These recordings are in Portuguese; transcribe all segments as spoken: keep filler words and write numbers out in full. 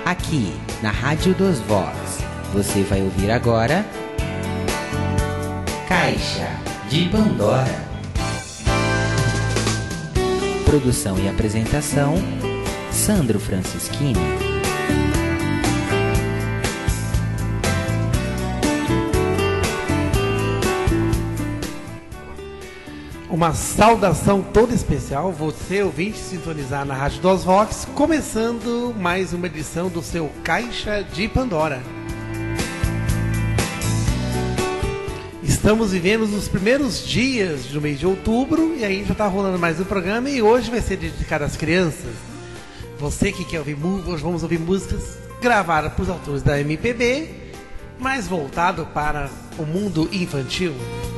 Aqui, na Rádio dos Vox, você vai ouvir agora Caixa de Pandora. Produção e apresentação, Sandro Francischini. Uma saudação toda especial, você ouvinte sintonizar na Rádio dos Vox, começando mais uma edição do seu Caixa de Pandora. Estamos vivendo os primeiros dias do mês de outubro e aí já está rolando mais um programa e hoje vai ser dedicado às crianças. Você que quer ouvir músicas, hoje vamos ouvir músicas gravadas por autores da M P B, mais voltado para o mundo infantil.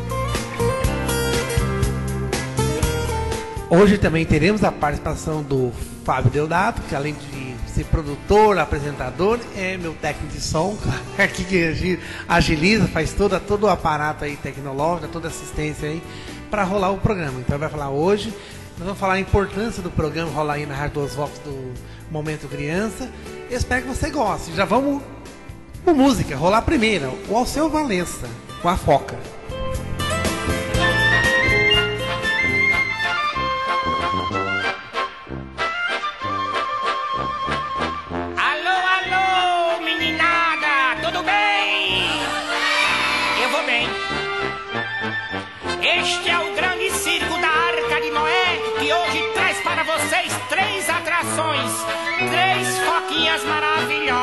Hoje também teremos a participação do Fábio Deodato, que além de ser produtor, apresentador, é meu técnico de som, aqui que agiliza, faz todo, todo o aparato aí tecnológico, toda a assistência aí para rolar o programa. Então vai falar hoje, nós vamos falar a importância do programa rolar aí na Rádio dos Vox do Momento Criança. Eu espero que você goste. Já vamos com música, rolar a primeira, o Alceu Valença, com a Foca. Este é o grande circo da Arca de Noé, que hoje traz para vocês três atrações, três foquinhas maravilhosas.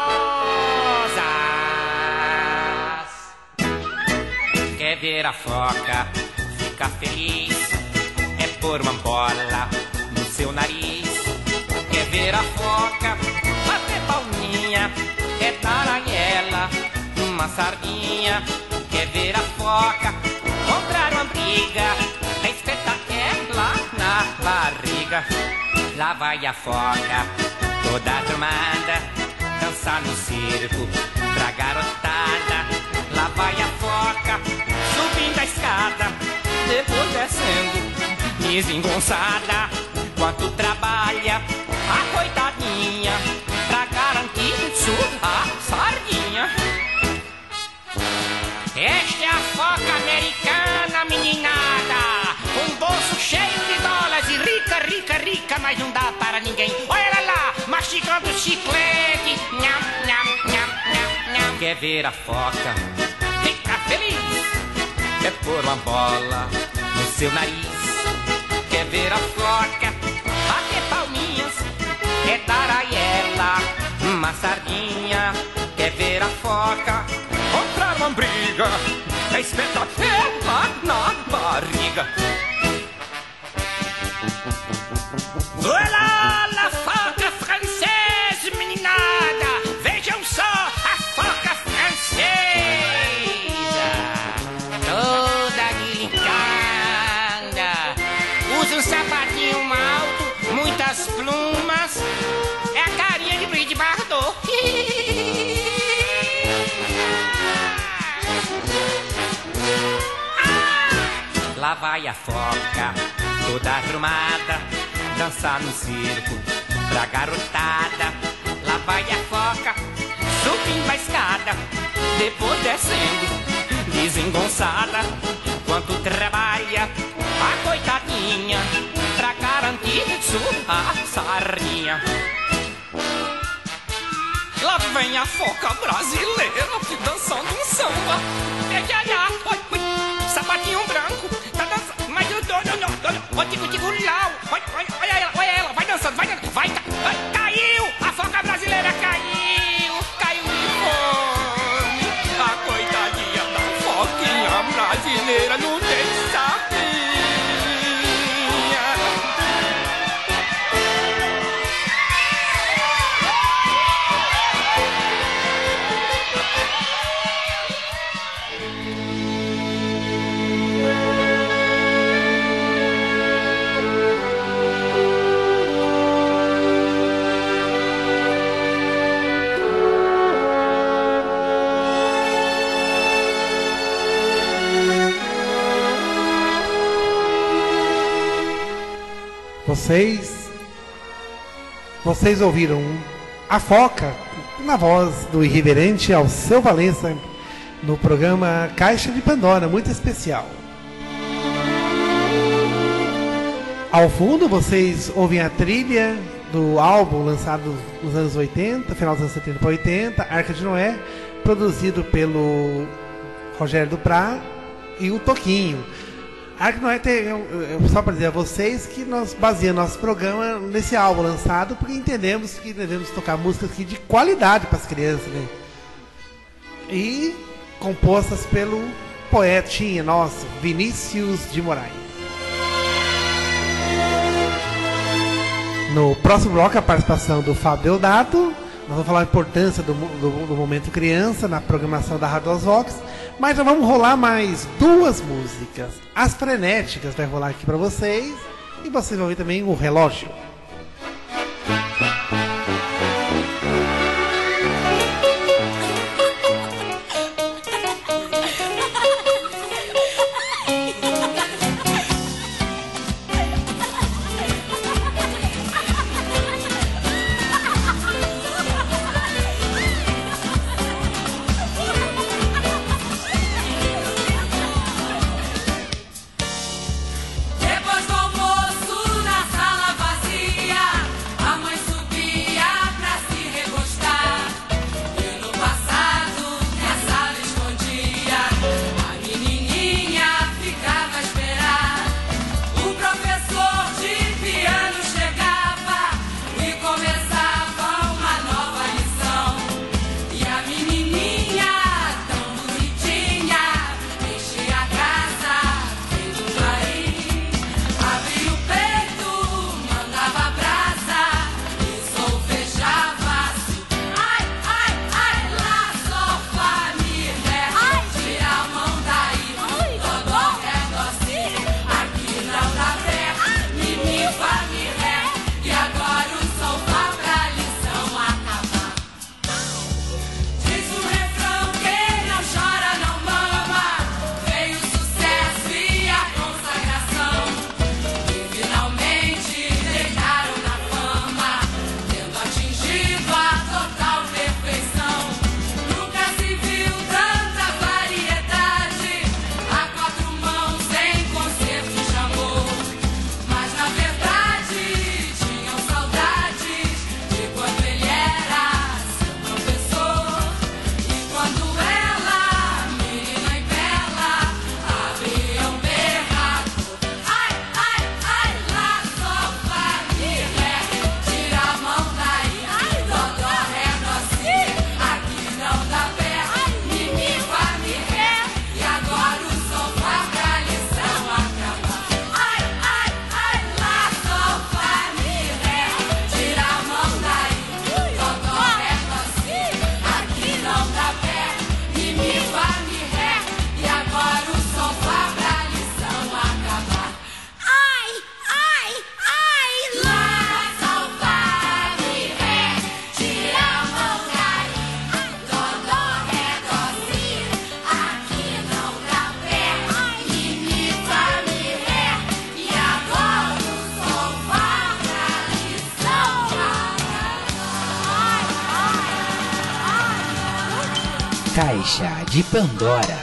Quer ver a foca ficar feliz? É pôr uma bola no seu nariz. Quer ver a foca bater palminha? É dar a ela uma sardinha. Quer ver a foca comprar uma briga, espetar ela na barriga. Lá vai a foca, toda armada, dançar no circo pra garotada. Lá vai a foca, subindo a escada, depois descendo, desengonçada. Quanto trabalha a coitadinha pra garantir sua sardinha. Esta é a foca americana, meninada, com um bolso cheio de dólares e rica, rica, rica, mas não dá para ninguém. Olha ela lá, mastigando chiclete, nham, nham, nham, nham, nham. Quer ver a foca ficar feliz? É pôr uma bola no seu nariz. Quer ver a foca bater palminhas? É dar a ela uma sardinha. Quer ver a foca comprar uma briga, é espetar ela na barriga. Olá, la foca francesa, meninada, vejam só a foca francesa, toda delicada, usa um sapatinho alto, muitas plumas, é a carinha de Brigitte Bardot. Lá vai a foca, toda arrumada, dançar no circo pra garotada. Lá vai a foca, subindo a escada, depois descendo, desengonçada. Quanto trabalha a coitadinha pra garantir sua sardinha. Lá vem a foca brasileira, dançando um samba. É, já, já, oi, oi, sapatinho branco, tá dançando. Mas eu não, não, não, não, oi, tico, tico, lau. Olha, olha, olha ela, olha ela, vai dançando, vai dançando, vai, vai, caiu, a foca brasileira caiu, caiu de fome. A coitadinha da foquinha brasileira não tem sardinha. Vocês, vocês ouviram A Foca, na voz do irreverente Alceu Valença, no programa Caixa de Pandora, muito especial. Ao fundo, vocês ouvem a trilha do álbum lançado nos anos oitenta, final dos anos setenta para oitenta, Arca de Noé, produzido pelo Rogério Duprá e o Toquinho. Arca de Noé tem, eu, eu, só para dizer a vocês que nós baseamos nosso programa nesse álbum lançado, porque entendemos que devemos tocar músicas aqui de qualidade para as crianças, né? E compostas pelo poetinha nosso, Vinícius de Moraes. No próximo bloco, a participação do Fábio Deodato. Nós vamos falar a importância do, do, do momento criança na programação da Rádio Vox. Mas já vamos rolar mais duas músicas. As Frenéticas vai rolar aqui para vocês. E vocês vão ouvir também o Relógio. Depois do almoço na sala vazia, Caixa de Pandora.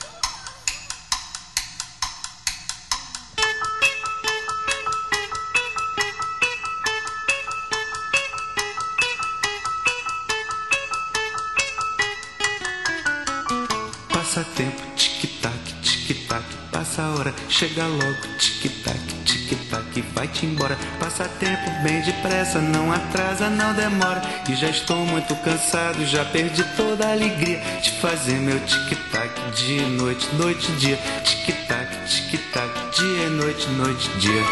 Passa tempo, tic-tac, tic-tac, passa a hora, chega logo, tic-tac, tic-tac, vai-te embora. Passa tempo bem depressa, não atrasa, não demora. E já estou muito cansado, já perdi toda a alegria de fazer meu tic-tac, dia e noite, noite e dia. Tic-tac, tic-tac, dia e noite, noite e dia.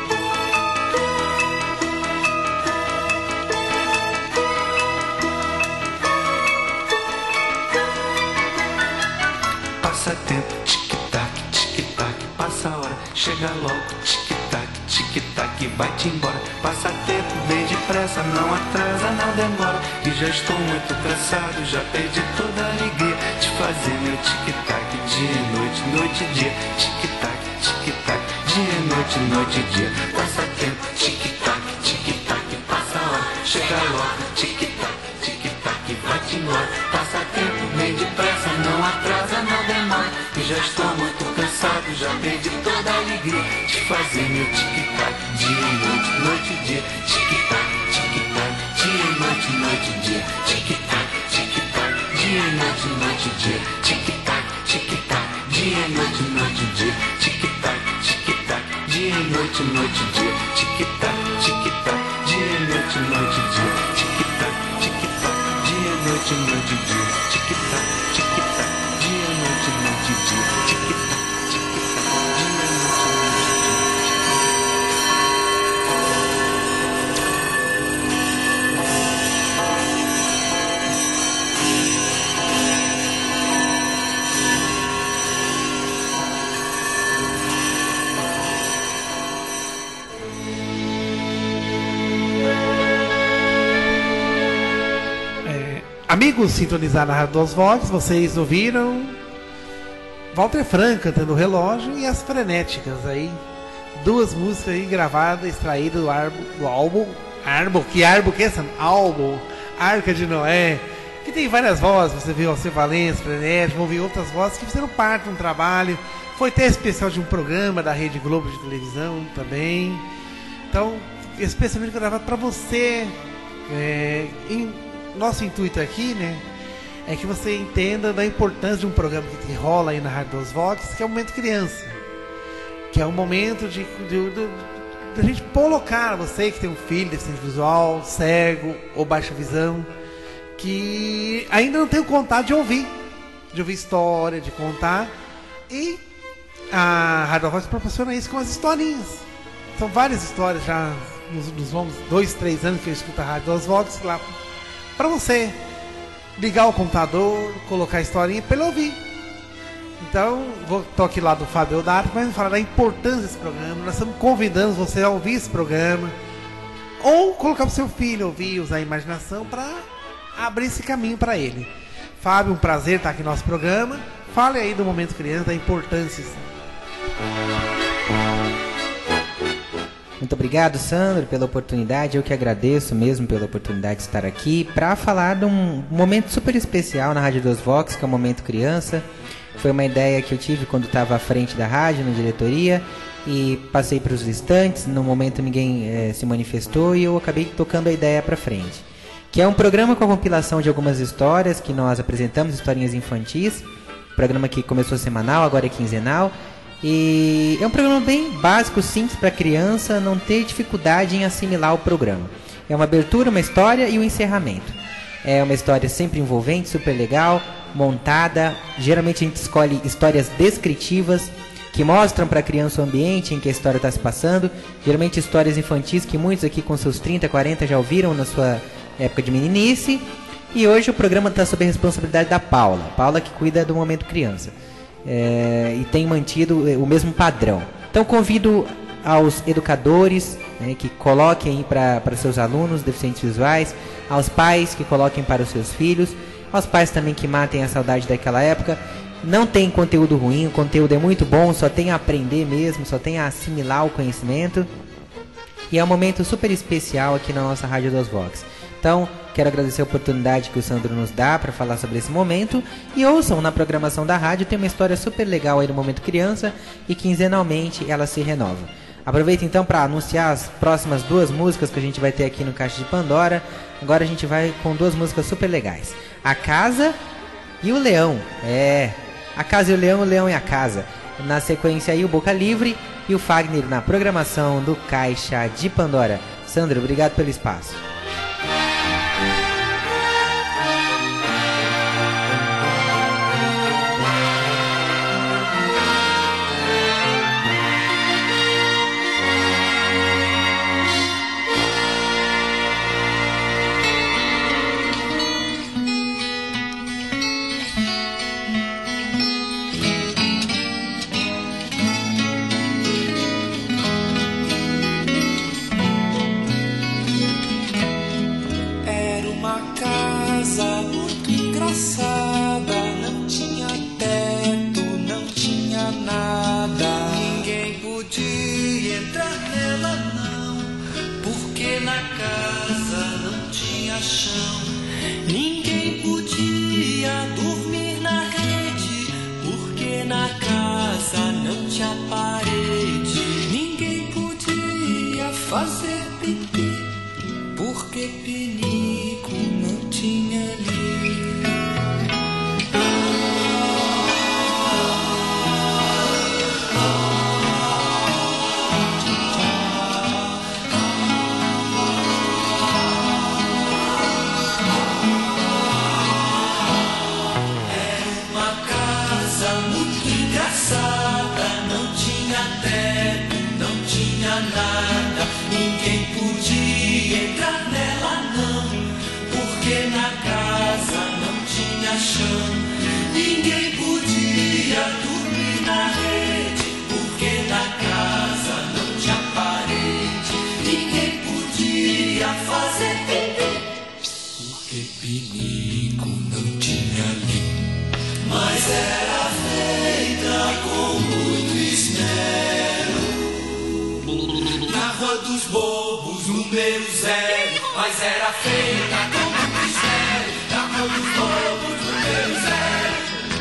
Passa tempo, tic-tac, tic-tac, passa a hora, chega logo, tic-tac, tic-tac, vai-te embora. Passa tempo bem depressa, não atrasa, não demora. E já estou muito cansado, já perdi toda a alegria de fazer meu tic-tac, dia e noite, noite e dia. Tic-tac, tic-tac, dia e noite, noite e dia. Passa tempo, tic-tac, tic-tac, passa a hora, chega logo, tic-tac. embora. Passa tempo bem depressa, não atrasa, não demora. E já estou muito cansado, já perdi toda a alegria de fazer meu tic-tac, dia e noite, noite e dia. Tic-tac, tic-tac, dia e noite, noite e dia. Tic-tac, tic-tac, dia e noite, noite e dia. Tic-tac, tic-tac, dia e noite, noite e dia. Tic-tac, tic-tac, dia e noite, noite e dia. Tic-tac, tic-tac, dia e noite, noite e dia. Tic-tac, tic-tac, dia e noite, noite e dia. Tic-tac, tic-tac, dia e noite, noite e dia. Tic-tac, tic-tac, dia e noite, noite e dia. Amigos sintonizados na Rádio Duas Vozes, vocês ouviram Walter Franco cantando o Relógio e as Frenéticas aí. Duas músicas aí gravadas, extraídas do, arbo, do álbum. Arbo, que arbo que é esse? Álbum Arca de Noé. Que tem várias vozes, você viu Alceu Valença, Frenético, ouviu outras vozes que fizeram parte de um trabalho. Foi até especial de um programa da Rede Globo de televisão também. Então, especialmente gravado para você. É, em, Nosso intuito aqui, né, é que você entenda da importância de um programa que rola aí na Rádio Duas Vozes, que é o Momento Criança, que é um momento de, de, de, de a gente colocar você que tem um filho deficiente visual, cego ou baixa visão, que ainda não tem o contato de ouvir, de ouvir história, de contar, e a Rádio Duas Vozes proporciona isso com as historinhas. São várias histórias já nos, nos vamos dois, três anos que eu escuto a Rádio Duas Vozes lá, para você ligar o computador, colocar a historinha para ele ouvir. Então, vou tô aqui lá do Fábio Dato, mas vamos falar da importância desse programa. Nós estamos convidando você a ouvir esse programa, ou colocar para o seu filho ouvir, usar a imaginação para abrir esse caminho para ele. Fábio, um prazer estar aqui no nosso programa. Fale aí do Momento Criança, da importância. Muito obrigado, Sandro, pela oportunidade. Eu que agradeço mesmo pela oportunidade de estar aqui para falar de um momento super especial na Rádio Duas Vozes, que é o Momento Criança. Foi uma ideia que eu tive quando estava à frente da rádio, na diretoria, e passei para os restantes. No momento ninguém é, se manifestou e eu acabei tocando a ideia para frente. Que é um programa com a compilação de algumas histórias que nós apresentamos, historinhas infantis. Programa que começou semanal, agora é quinzenal. E é um programa bem básico, simples para a criança não ter dificuldade em assimilar o programa. É uma abertura, uma história e um encerramento. É uma história sempre envolvente, super legal, montada. Geralmente a gente escolhe histórias descritivas que mostram para a criança o ambiente em que a história está se passando. Geralmente histórias infantis que muitos aqui com seus trinta, quarenta já ouviram na sua época de meninice. E hoje o programa está sob a responsabilidade da Paula. Paula que cuida do Momento Criança. É, e tem mantido o mesmo padrão. Então convido aos educadores, né, que coloquem para seus alunos deficientes visuais, aos pais que coloquem para os seus filhos, aos pais também que matem a saudade daquela época. Não tem conteúdo ruim, o conteúdo é muito bom, só tem a aprender mesmo, só tem a assimilar o conhecimento. E é um momento super especial aqui na nossa Rádio Duas Vozes. Então, quero agradecer a oportunidade que o Sandro nos dá para falar sobre esse momento. E ouçam, na programação da rádio tem uma história super legal aí no Momento Criança e quinzenalmente ela se renova. Aproveita então para anunciar as próximas duas músicas que a gente vai ter aqui no Caixa de Pandora. Agora a gente vai com duas músicas super legais. A Casa e o Leão. É, A Casa e o Leão, o Leão e a Casa. Na sequência aí o Boca Livre e o Fagner na programação do Caixa de Pandora. Sandro, obrigado pelo espaço. Na casa não tinha chão, ninguém podia Porque pinico não tinha ali. Era uma casa muito engraçada, não tinha teto, não tinha nada, ninguém podia entrar nela não, porque na casa não tinha chão, ninguém podia dormir na rede, porque na casa não tinha parede, ninguém podia fazer pipi, porque pinico não tinha ali, mas era feita com muito esmero. Na Rua dos Bobos, número zero, mas era feita com muito esmero. Na Rua dos Bobos, número zero.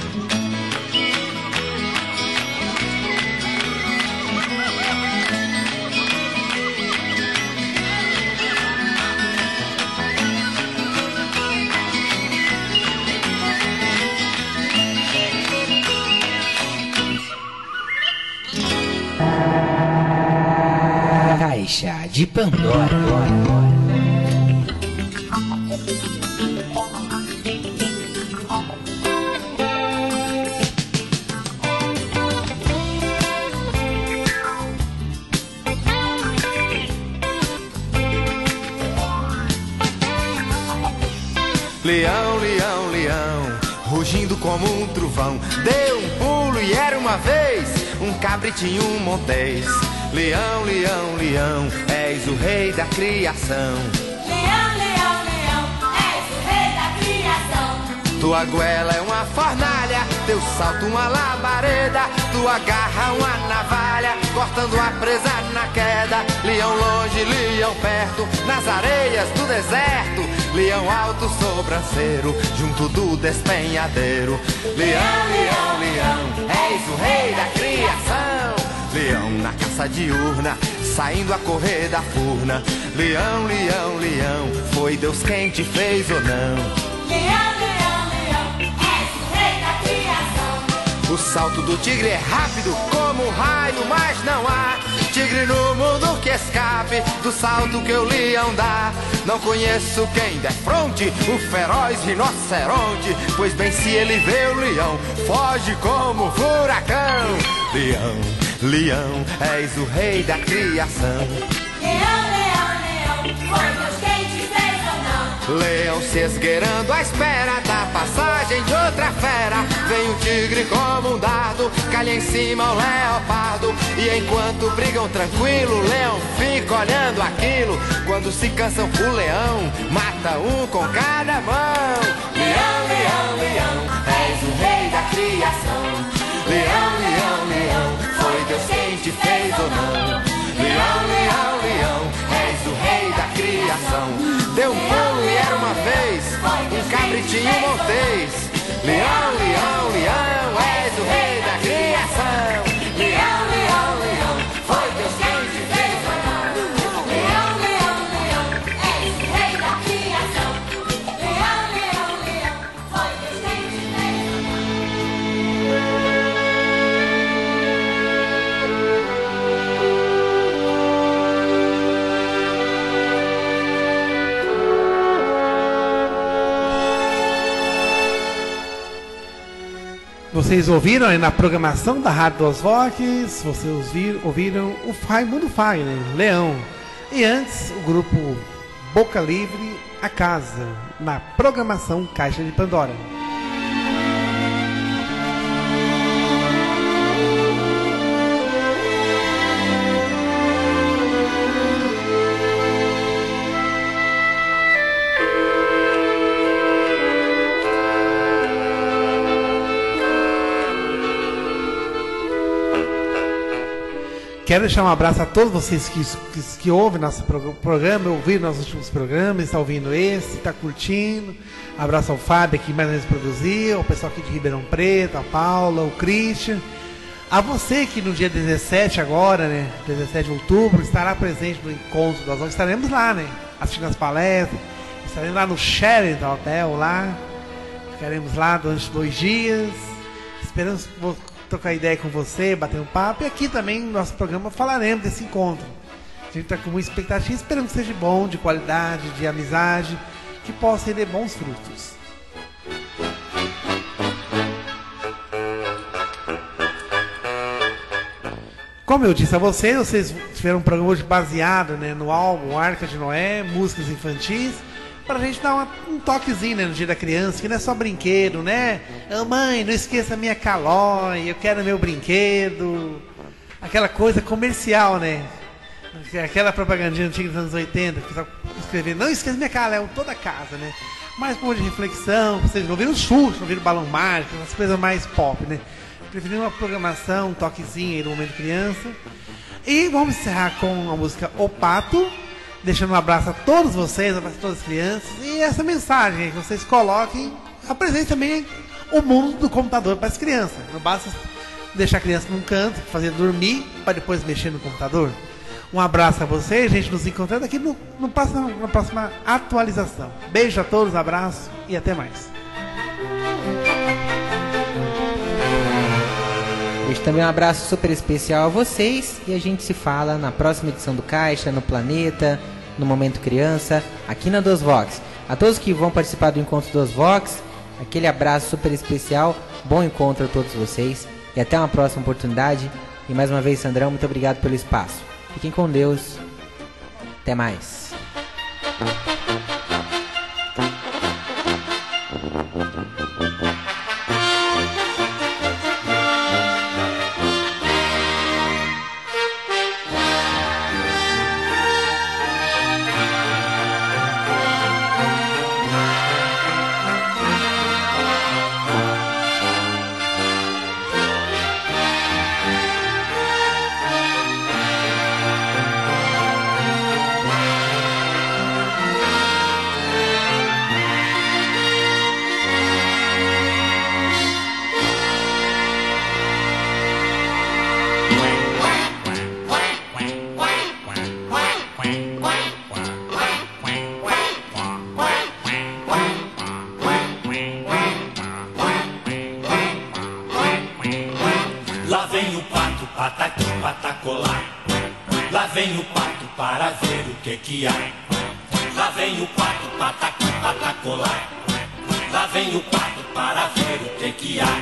Caixa de Pandora. Leão, leão, leão, rugindo como um trovão, deu um pulo e era uma vez um cabritinho montês. Leão, leão, leão, és o rei da criação. Leão, leão, leão, és o rei da criação. Tua goela é uma fornalha, teu salto uma labareda, tua garra uma navalha, cortando a presa na queda. Leão longe, leão perto, nas areias do deserto, leão alto, sobranceiro, junto do despenhadeiro. Leão, leão, leão, és o rei da criação. Leão na caça diurna, saindo a correr da furna. Leão, leão, leão, foi Deus quem te fez ou não? Leão, leão, leão, és o rei da criação. O salto do tigre é rápido como um raio, mas não há tigre no mundo que escape do salto que o leão dá. Não conheço quem defronte o feroz rinoceronte, pois bem se ele vê o leão, foge como um furacão. Leão, leão, és o rei da criação. Leão, leão, leão, foi Deus quem te fez ou não? Leão se esgueirando à espera da passagem de outra fera. Vem o tigre como um dardo, calha em cima o leopardo, e enquanto brigam tranquilo, o leão fica olhando aquilo. Quando se cansam, o leão mata um com cada mão. Leão, leão, leão, és o rei da criação. Leão, leão, leão, foi Deus quem te fez ou não? Leão, leão, leão, és o rei da criação. Deu um pulo e era uma vez um cabritinho montês. Leão, leão, leão, és o rei da criação. Leão, leão, leão, foi Deus quem te fez ou não? Leão, leão, leão, és o rei da criação. Leão, leão, leão, foi Deus quem te fez ou não? Vocês ouviram aí na programação da Rádio dos Vox, vocês ouviram, ouviram o Raimundo Fagner, Leão. E antes, o grupo Boca Livre, A Casa, na programação Caixa de Pandora. Quero deixar um abraço a todos vocês que, que, que ouvem nosso programa, ouviram nossos últimos programas, está ouvindo esse, está curtindo. Abraço ao Fábio, que mais ou menos produziu, ao pessoal aqui de Ribeirão Preto, a Paula, o Christian. A você que no dia dezessete agora, né, dezessete de outubro, estará presente no encontro das Vox, estaremos lá, né? assistindo as palestras. Estaremos lá no Sheraton Hotel, lá. Ficaremos lá durante dois dias. Esperamos vou trocar ideia com você, bater um papo. E aqui também no nosso programa falaremos desse encontro. A gente está com muita expectativa, esperamos que seja bom, de qualidade, de amizade, que possa render bons frutos. Como eu disse a vocês, vocês tiveram um programa hoje baseado, né, no álbum Arca de Noé, músicas infantis, pra gente dar uma, um toquezinho, né, no Dia da Criança, que não é só brinquedo, né? Oh, mãe, não esqueça a minha calói, eu quero meu brinquedo. Aquela coisa comercial, né? Aquela propagandinha antiga dos anos oitenta, que só escrever, não esqueça minha calói, toda a casa, né? Mais um monte de reflexão, vocês não viram chute, não viram balão mágico, as coisas mais pop, né? Preferindo uma programação, um toquezinho aí no Momento Criança. E vamos encerrar com a música O Pato, deixando um abraço a todos vocês, um abraço a todas as crianças. E essa mensagem que vocês coloquem, apresentem também o mundo do computador para as crianças. Não basta deixar a criança num canto, fazer dormir, para depois mexer no computador. Um abraço a vocês, gente, nos encontrando aqui no, no próximo, na próxima atualização. Beijo a todos, abraço e até mais. Deixo também um abraço super especial a vocês e a gente se fala na próxima edição do Caixa, no Planeta, no Momento Criança, aqui na Dos Vox. A todos que vão participar do encontro Dos Vox, aquele abraço super especial, bom encontro a todos vocês e até uma próxima oportunidade. E mais uma vez, Sandrão, muito obrigado pelo espaço. Fiquem com Deus. Até mais. Lá vem o pato, pataqui, patacolá. Lá vem o pato para ver o que que há. Lá vem o pato, pataqui, patacolá. Lá vem o pato para ver o que que há.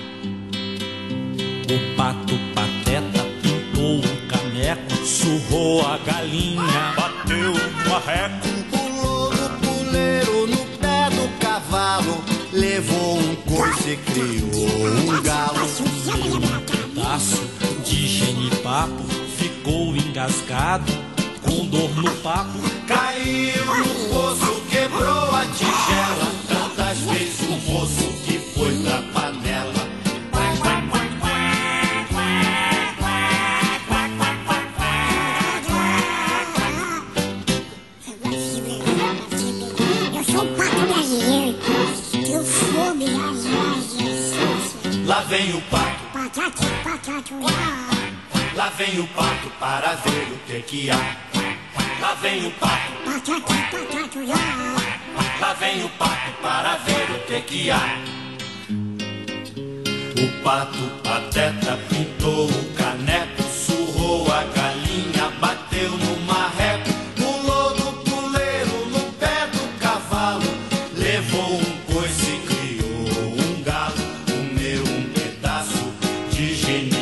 O pato pateta pintou um caneco, surrou a galinha, bateu no arreco. Pulou no puleiro, no pé do cavalo, levou um coice e criou um galo. Um pedaço de genipapo ficou engasgado, com dor no papo. Caiu no poço, quebrou a tigela. Tantas vezes o moço que foi pra panela. Eu sou o pato brasileiro. Eu sou brasileiro. Lá vem o pato, Patati, patati, lá vem o pato para ver o que que há. Lá vem o pato, patati, patati, lá vem o pato para ver o que que há. O pato pateta pintou o caneco, surrou a galinha, bateu no marreco, pulou no puleiro, no pé do cavalo, levou um coice e criou um galo, comeu um pedaço de genipapo.